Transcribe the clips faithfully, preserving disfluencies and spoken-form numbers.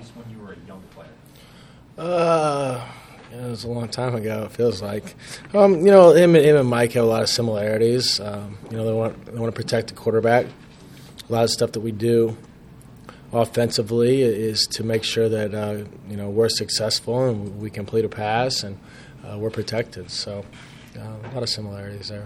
voice when you were a young player? Uh, yeah, it was a long time ago. It feels like, um, you know, him, him and Mike have a lot of similarities. Um, you know, they want they want to protect the quarterback. A lot of stuff that we do offensively is to make sure that uh, you know we're successful and we complete a pass and uh, we're protected. So, uh, a lot of similarities there.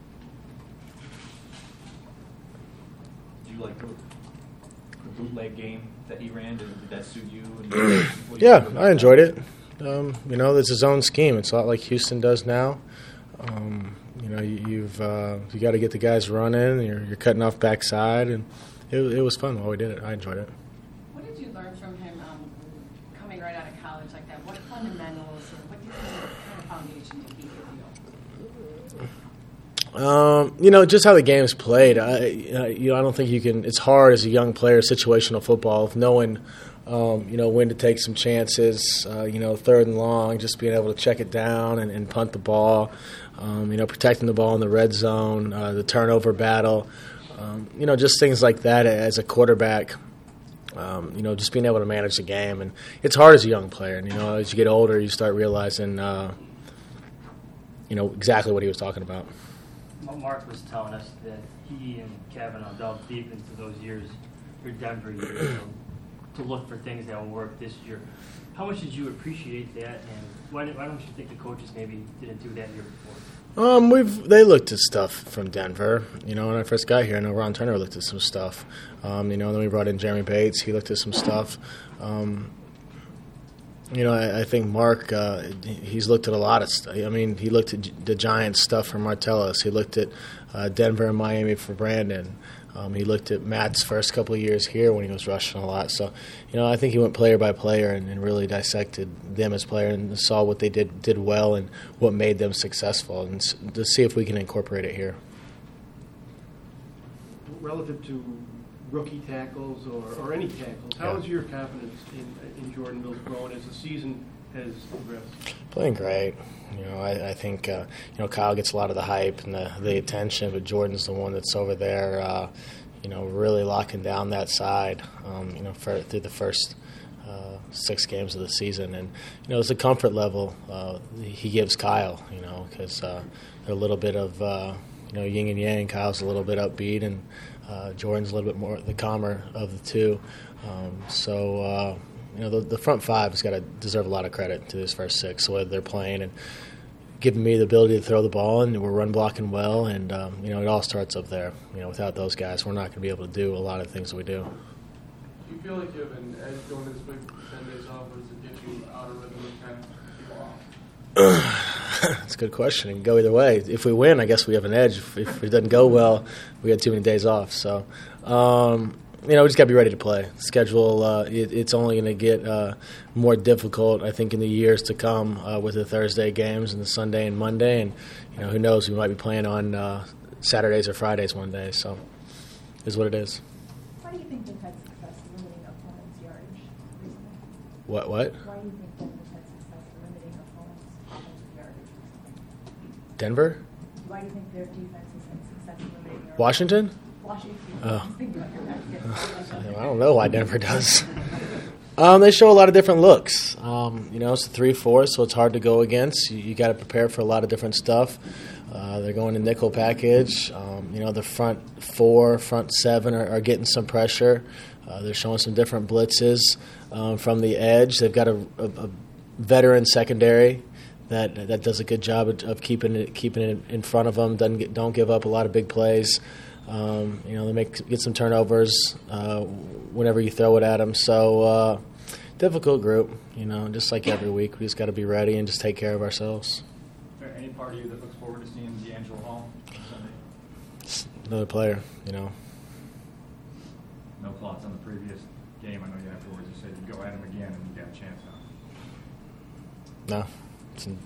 Do you like the, the bootleg game that he ran? Did, did that suit you? And yeah, I enjoyed it. Um, you know, it's his own scheme. It's a lot like Houston does now. Um, you know, you, you've uh, you got to get the guys running. You're, you're cutting off backside, and it, it was fun while we did it. I enjoyed it. What did you learn from him um, coming right out of college like that? What fundamentals and what do you think kind of foundation did he give you? Um, you know, just how the game's played. I, uh, you know, I don't think you can. It's hard as a young player, situational football, of knowing, um, you know, when to take some chances. Uh, you know, third and long, just being able to check it down and, and punt the ball. Um, you know, protecting the ball in the red zone, uh, the turnover battle. Um, you know, just things like that as a quarterback. Um, you know, just being able to manage the game, and it's hard as a young player. And you know, as you get older, you start realizing, uh, you know, exactly what he was talking about. Mark was telling us that he and Kavanaugh delved deep into those years, your Denver years, you know, to look for things that will work this year. How much did you appreciate that, and why, why don't you think the coaches maybe didn't do that year before? Um, we've they looked at stuff from Denver. You know, when I first got here, I know Ron Turner looked at some stuff. Um, you know, then we brought in Jeremy Bates. He looked at some stuff. Um, You know, I, I think Mark, uh, he's looked at a lot of stuff. I mean, he looked at the Giants stuff for Martellus. He looked at uh, Denver and Miami for Brandon. Um, he looked at Matt's first couple of years here when he was rushing a lot. So, you know, I think he went player by player and, and really dissected them as players and saw what they did did well and what made them successful, and to see if we can incorporate it here. Relative to rookie tackles or, or any tackles, how Yeah. is your confidence in, in Jordan Mills growing as the season has progressed? Playing great. You know, I, I think, uh, you know, Kyle gets a lot of the hype and the, the attention, but Jordan's the one that's over there, uh, you know, really locking down that side, um, you know, for, through the first uh, six games of the season. And, you know, there's a comfort level uh, he gives Kyle, you know, because uh, they're a little bit of, uh, you know, yin and yang. Kyle's a little bit upbeat, and uh, Jordan's a little bit more the calmer of the two. Um, so, uh, you know, the, the front five has got to deserve a lot of credit to this first six, the way they're playing and giving me the ability to throw the ball, and we're run blocking well, and, um, you know, it all starts up there. You know, without those guys, we're not going to be able to do a lot of things that we do. Do you feel like you have an edge going this week, ten days off, or does it get you out of rhythm and kind of keep off? That's a good question. It can go either way. If we win, I guess we have an edge. If, if it doesn't go well, we got too many days off. So, um, you know, we just got to be ready to play. Schedule, uh, it, it's only going to get uh, more difficult, I think, in the years to come uh, with the Thursday games and the Sunday and Monday. And, you know, who knows, we might be playing on uh, Saturdays or Fridays one day. So it is what it is. Why do you think they've had success limiting opponents' yardage recently? What, what? Why do you think Denver's had success limiting opponents' offensive yardage recently? Denver? Why do you think their defense has had success limiting yardage? Washington? Washington. Oh. Think about your back. I don't know why Denver does. Um, they show a lot of different looks. Um, you know, it's a three four, so it's hard to go against. You, you got to prepare for a lot of different stuff. Uh, they're going to nickel package. Um, you know, the front four, front seven are, are getting some pressure. Uh, they're showing some different blitzes um, from the edge. They've got a, a, a veteran secondary that that does a good job of, of keeping it keeping it in front of them. Doesn't get, don't give up a lot of big plays. Um, you know, they make get some turnovers uh, whenever you throw it at them. So, uh, difficult group, you know, just like every week. We just got to be ready and just take care of ourselves. Is there any part of you that looks forward to seeing D'Angelo Hall on Sunday? It's another player, you know. No thoughts on the previous game? I know you afterwards you said you'd go at him again and you got a chance now. No. It's in,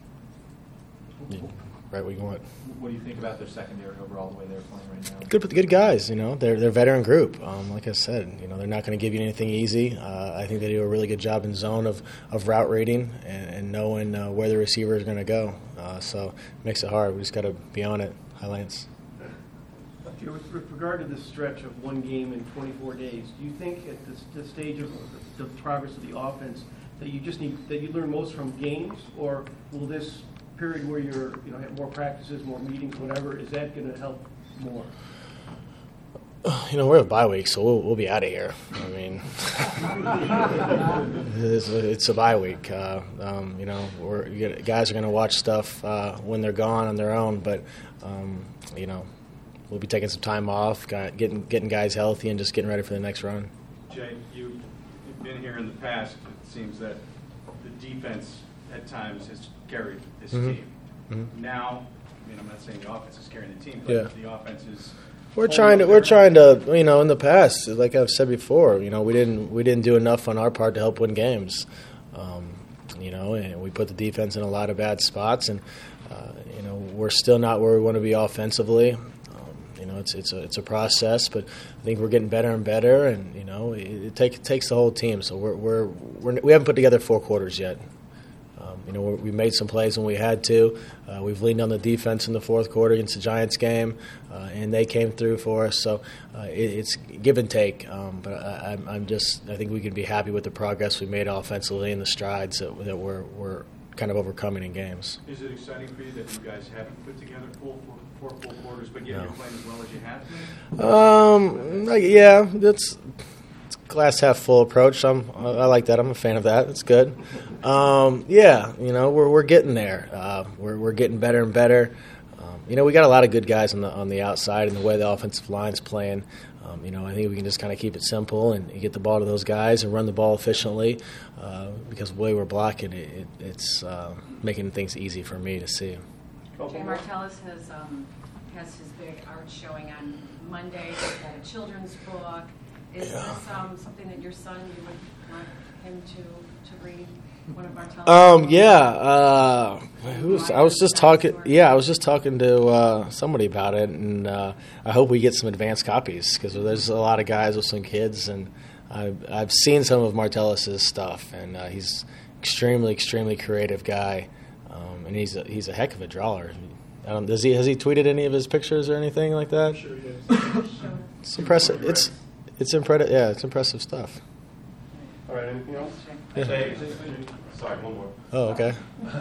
yeah, right where you want. What do you think about their secondary overall, the way they're playing right now? Good, good guys. You know, they're they're a veteran group. Um, like I said, you know, they're not going to give you anything easy. Uh, I think they do a really good job in zone of, of route reading and, and knowing uh, where the receiver is going to go. Uh, so it makes it hard. We just got to be on it. Hi, Lance. Jerry, with with regard to this stretch of one game in twenty-four days, do you think at this, this stage of the progress of the offense that you just need, that you learn most from games, or will this period where you're, you know, have more practices, more meetings, whatever, is that going to help more? You know, we're a bye week, so we'll, we'll be out of here. I mean, it's, a, it's a bye week. Uh, um, you know, we're, you get, guys are going to watch stuff uh, when they're gone on their own, but, um, you know, we'll be taking some time off, got, getting getting guys healthy, and just getting ready for the next run. Jay, you've been here in the past. It seems that the defense at times has carried this Mm-hmm. team. Mm-hmm. Now, I mean, I'm not saying the offense is carrying the team, but Yeah. the offense is. We're trying to. We're trying to. You know, in the past, like I've said before, you know, we didn't. We didn't do enough on our part to help win games. Um, you know, and we put the defense in a lot of bad spots, and uh, you know, we're still not where we want to be offensively. Um, you know, it's it's a it's a process, but I think we're getting better and better, and you know, it, it, take, it takes the whole team. So we're we're, we're we haven't put together four quarters yet. Um, you know, we made some plays when we had to. Uh, we've leaned on the defense in the fourth quarter against the Giants game, uh, and they came through for us. So uh, it, it's give and take. Um, but I, I'm, I'm just, I think we can be happy with the progress we made offensively and the strides that, that we're, we're kind of overcoming in games. Is it exciting for you that you guys haven't put together full four, four full quarters, but yet No. you're playing as well as you have been? Um, like, yeah, that's it's glass half full approach. I'm, I like that. I'm a fan of that. It's good. Um, yeah, you know, we're we're getting there. Uh, we're we're getting better and better. Um, you know, we got a lot of good guys on the on the outside, and the way the offensive line's playing. Um, you know, I think we can just kind of keep it simple and get the ball to those guys and run the ball efficiently. Uh, because the way we're blocking it, it it's uh, making things easy for me to see. Jay Martellus has um, has his big art showing on Monday. He's got a children's book. Is Yeah. this um, something that your son, you would want him to, to read? One of Martellus' Um, books? yeah, uh, who was, I was just talking. Yeah, I was just talking to uh, somebody about it, and uh, I hope we get some advanced copies because there's a lot of guys with some kids, and I've, I've seen some of Martellus's stuff, and uh, he's extremely, extremely creative guy, um, and he's a, he's a heck of a drawer. I don't, does he has he tweeted any of his pictures or anything like that? Sure he is. It's impressive. It's it's impressive. Yeah, it's impressive stuff. All right, anything else? Yeah. Jay, sorry, one more. Oh, okay.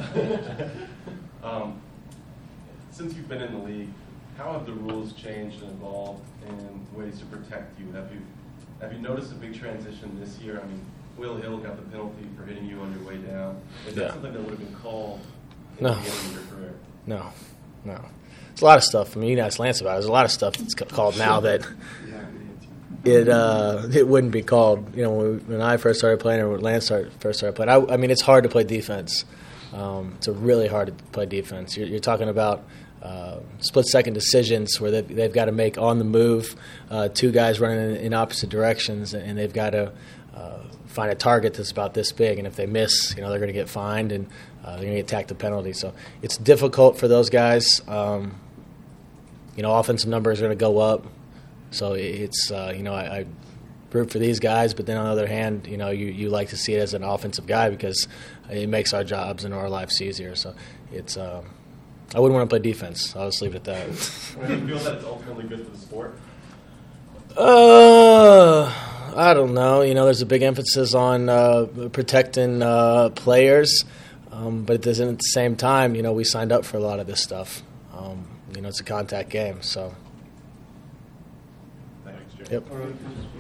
Um, since you've been in the league, how have the rules changed and evolved in ways to protect you? Have you have you noticed a big transition this year? I mean, Will Hill got the penalty for hitting you on your way down. Is that Yeah. something that would have been called in No. the beginning of your career? No, no. There's a lot of stuff. I mean, you can ask Lance about it. There's a lot of stuff that's ca- called now that it uh, it wouldn't be called. You know, when, we, when I first started playing or when Lance started, first started playing. I, I mean, it's hard to play defense. Um, it's a really hard to play defense. You're, you're talking about uh, split-second decisions where they've, they've got to make on the move, uh, two guys running in, in opposite directions, and they've got to uh, find a target that's about this big. And if they miss, you know, they're going to get fined and uh, they're going to get tacked a penalty. So it's difficult for those guys. Um, you know, offensive numbers are going to go up. So it's, uh, you know, I, I root for these guys, but then on the other hand, you know, you, you like to see it as an offensive guy because it makes our jobs and our lives easier. So it's, um, I wouldn't want to play defense. I'll just leave it at that. Do you feel that it's ultimately good for the sport? Uh, I don't know. You know, there's a big emphasis on uh, protecting uh, players, um, but it doesn't at the same time, you know, we signed up for a lot of this stuff. Um, you know, it's a contact game, so. Thanks, Jay. Yep. All right.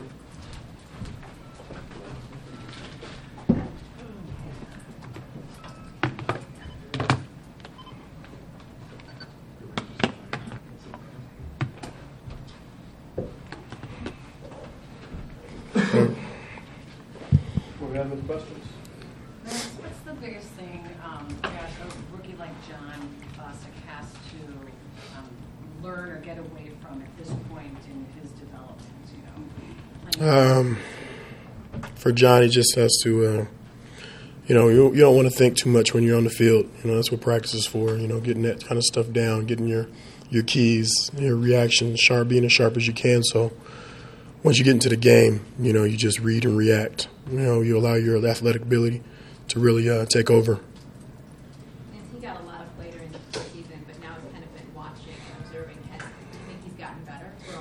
Do we have any questions? What's what's the biggest thing um, that a rookie like John Bostic has to um, learn or get away from at this point in his development? You know, Um, for John, he just has to, uh, you know, you, you don't want to think too much when you're on the field. You know, that's what practice is for, you know, getting that kind of stuff down, getting your, your keys, your reactions sharp, being as sharp as you can. So once you get into the game, you know, you just read and react. You know, you allow your athletic ability to really uh, take over. And he got a lot of later in the season, but now it's kind of been watching and observing. Has, do you think he's gotten better? We're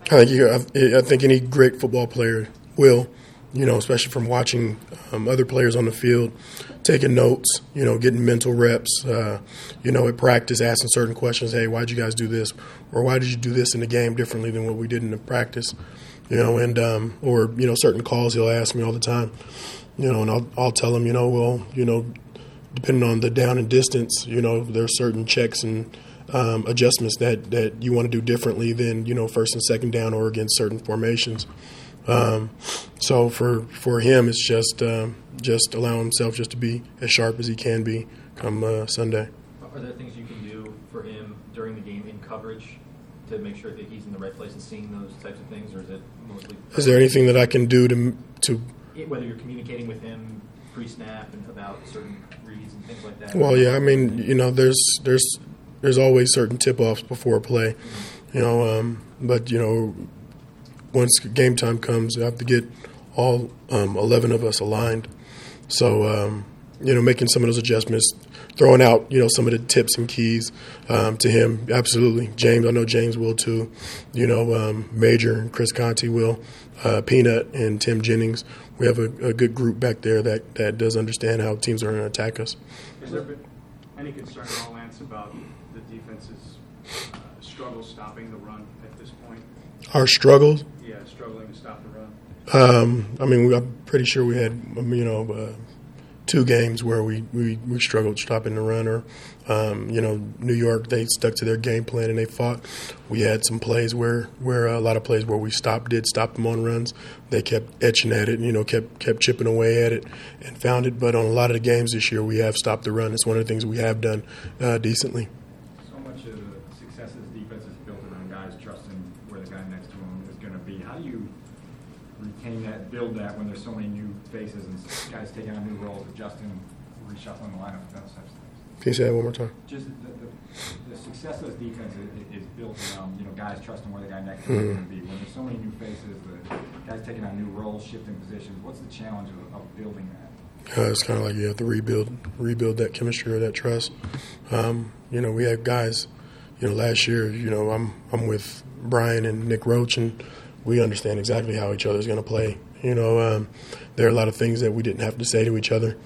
I think you, I, I think any great football player will, you know, especially from watching um, other players on the field, taking notes, you know, getting mental reps, uh, you know, at practice, asking certain questions. Hey, why'd you guys do this? Or why did you do this in the game differently than what we did in the practice? You know, and um, or you know, certain calls he'll ask me all the time. You know, and I'll I'll tell him, you know, well, you know, depending on the down and distance, you know, there's certain checks and um, adjustments that, that you want to do differently than, you know, first and second down or against certain formations. Um, so for for him, it's just um, just allowing himself just to be as sharp as he can be come uh, Sunday. Are there things you can do for him during the game in coverage to make sure that he's in the right place and seeing those types of things, or is it mostly? Is there anything that I can do to to? Whether you're communicating with him pre-snap and about certain reads and things like that. Well, yeah, I mean, you know, there's there's there's always certain tip-offs before a play, you know, um, but you know, once game time comes, I have to get all um, eleven of us aligned. So, um, you know, making some of those adjustments, throwing out, you know, some of the tips and keys um, to him, absolutely. James, I know James will too. You know, um, Major and Chris Conti will. Uh, Peanut and Tim Jennings. We have a, a good group back there that, that does understand how teams are going to attack us. Has there been any concern at all, Lance, about the defense's uh, struggle stopping the run at this point? Our struggles? Yeah, struggling to stop the run. Um, I mean, we, I'm pretty sure we had, you know, uh, two games where we, we, we struggled stopping the run. Or, um, you know, New York, they stuck to their game plan and they fought. We had some plays where, where uh, a lot of plays where we stopped, did stop them on runs. They kept etching at it, you know, kept kept chipping away at it and found it. But on a lot of the games this year, we have stopped the run. It's one of the things we have done uh, decently. So much of the success of this defense is built around guys trusting where the guy next to him is going to be. How do you retain that, build that when there's so many new faces and guys taking on new roles, adjusting, reshuffling the lineup, those types of things? Can you say that one more time? Just the, the, the success of this defense is, is built around, you know, guys trusting where the guy next to them is going to be. When there's so many new faces, the guys taking on new roles, shifting positions, what's the challenge of, of building that? Uh, it's kind of like you have to rebuild rebuild that chemistry or that trust. Um, you know, we had guys, you know, last year, you know, I'm I'm with Brian and Nick Roach, and we understand exactly how each other's going to play. You know, um, there are a lot of things that we didn't have to say to each other.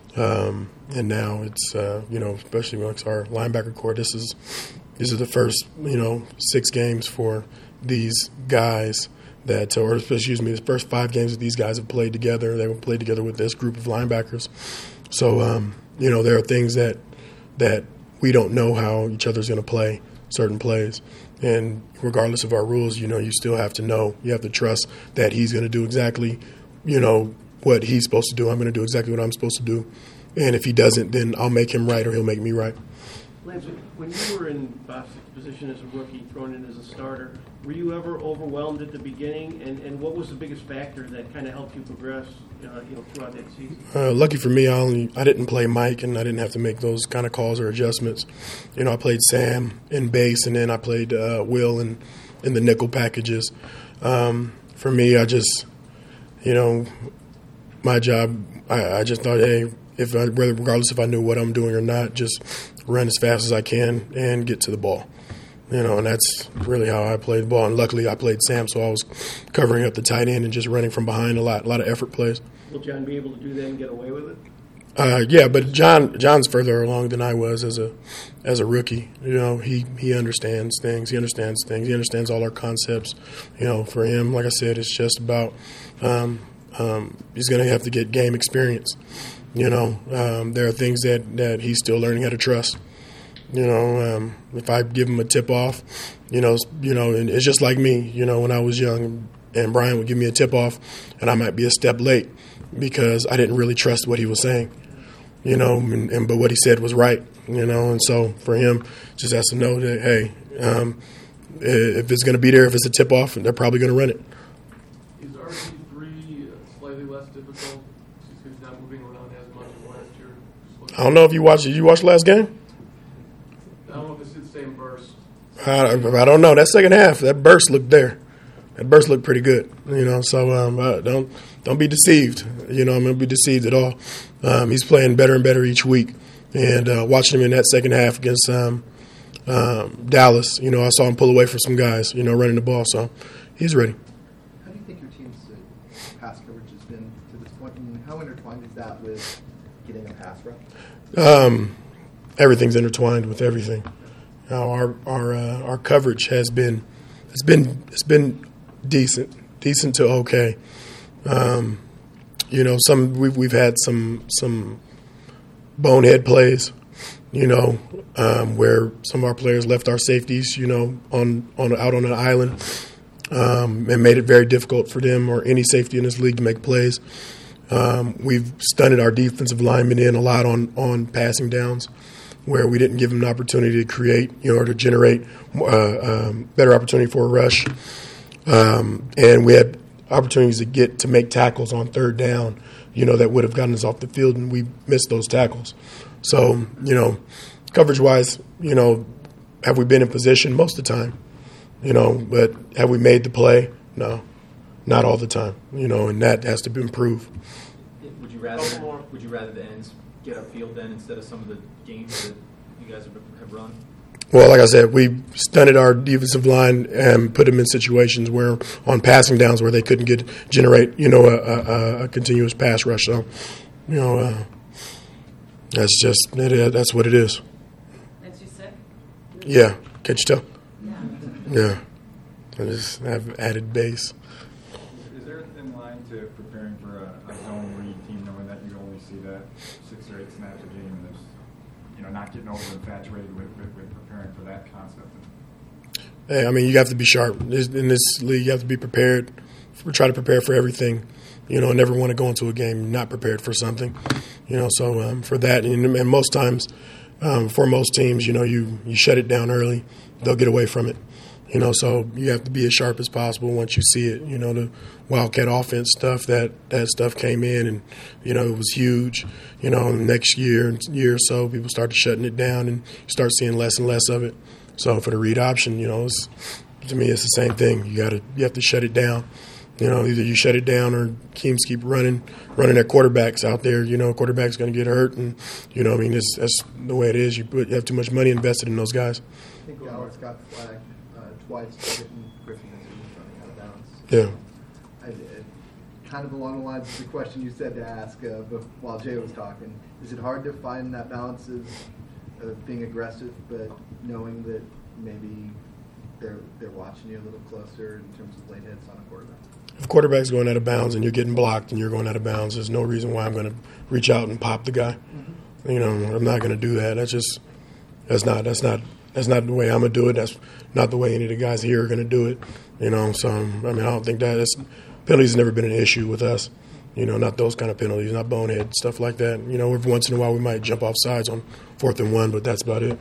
Um, and now it's, uh, you know, especially amongst our linebacker core, this is this is the first, you know, six games for these guys that, or excuse me, the first five games that these guys have played together. They have played together with this group of linebackers. So, um, you know, there are things that that we don't know how each other's going to play certain plays. And regardless of our rules, you know, you still have to know, you have to trust that he's going to do exactly, you know, what he's supposed to do. I'm going to do exactly what I'm supposed to do. And if he doesn't, then I'll make him right or he'll make me right. Lance, when you were in Bostic's position as a rookie, thrown in as a starter, were you ever overwhelmed at the beginning? And, and what was the biggest factor that kind of helped you progress, uh, you know, throughout that season? Uh, lucky for me, I only I didn't play Mike, and I didn't have to make those kind of calls or adjustments. You know, I played Sam in base, and then I played uh, Will in in the nickel packages. Um, for me, I just, you know, my job, I, I just thought, hey, if I, regardless if I knew what I'm doing or not, just run as fast as I can and get to the ball. You know, and that's really how I played the ball. And luckily, I played Sam, so I was covering up the tight end and just running from behind a lot, a lot of effort plays. Will John be able to do that and get away with it? Uh, yeah, but John John's further along than I was as a as a rookie. You know, he, he understands things. He understands things. He understands all our concepts. You know, for him, like I said, it's just about um, um, he's going to have to get game experience. You know, um, there are things that, that he's still learning how to trust. You know, um, if I give him a tip off, you know, you know, and it's just like me. You know, when I was young, and Brian would give me a tip off, and I might be a step late because I didn't really trust what he was saying. You know, and, and but what he said was right. You know, and so for him, just has to know that hey, um, if it's going to be there, if it's a tip off, they're probably going to run it. Is R G three slightly less difficult? He's not moving around as much as last year. I don't know if you watched. Did you watch the last game? I don't know if it's the same burst. I, I don't know. That second half, that burst looked there. That burst looked pretty good. You know, so um, I don't don't be deceived. You know, I'm going to be deceived at all. Um, he's playing better and better each week. And uh, watching him in that second half against um, um, Dallas, you know, I saw him pull away from some guys, you know, running the ball. So, he's ready. How do you think your team's uh, pass coverage has been to this point, and how intertwined is that with getting a pass rush? Um, everything's intertwined with everything. Now, our our uh, our coverage has been it's been it's been decent, decent to okay. Um, you know, some we've we've had some some bonehead plays, you know, um, where some of our players left our safeties, you know, on on out on an island, um, and made it very difficult for them or any safety in this league to make plays. Um, we've stunted our defensive linemen in a lot on on passing downs, where we didn't give them an opportunity to create, you know, or to generate uh, um, better opportunity for a rush. Um, and we had opportunities to get to make tackles on third down, you know, that would have gotten us off the field, and we missed those tackles. So, you know, coverage-wise, you know, have we been in position most of the time? You know, but have we made the play? No, not all the time, you know, and that has to be improved. Would you rather would you rather the ends get upfield then instead of some of the games that you guys have, have run? Well, like I said, we stunted our defensive line and put them in situations where, on passing downs, where they couldn't get generate, you know, a, a, a continuous pass rush. So, you know, uh, that's just it, that's what it is. Makes you sick? Yeah, can't you tell? Yeah. Yeah, I just have added base. Is there a thin line to preparing for a, a zone read team, knowing that you only see that six or eight snaps a game, and there's, you know, not getting over infatuated with, with, with preparing for that concept? Hey, I mean, you have to be sharp. In this league, you have to be prepared. We try to prepare for everything, you know, never want to go into a game not prepared for something, you know, so um, for that, and, and most times, um, for most teams, you know, you, you shut it down early, they'll get away from it. You know, so you have to be as sharp as possible once you see it. You know, the Wildcat offense stuff, that, that stuff came in and, you know, it was huge. You know, next year, year or so, people started shutting it down and you start seeing less and less of it. So for the read option, you know, it's, to me, it's the same thing. You got to you have to shut it down. You know, either you shut it down or teams keep running, running their quarterbacks out there. You know, quarterback's going to get hurt, and you know, I mean, it's, that's the way it is. You put you have too much money invested in those guys. I think Alex got flagged uh, twice for getting Griffin as he was running out of bounds. Yeah. I, I, kind of along the lines of the question you said to ask uh, but while Jay was talking, is it hard to find that balance of uh, being aggressive, but knowing that maybe they're they're watching you a little closer in terms of late hits on a quarterback? If quarterback's going out of bounds and you're getting blocked and you're going out of bounds, there's no reason why I'm going to reach out and pop the guy. Mm-hmm. You know, I'm not going to do that. That's just that's not that's not that's not the way I'm going to do it. That's not the way any of the guys here are going to do it. You know, so I mean, I don't think that it's, penalties has never been an issue with us. You know, not those kind of penalties, not bonehead stuff like that. You know, every once in a while we might jump off sides on fourth and one, but that's about it.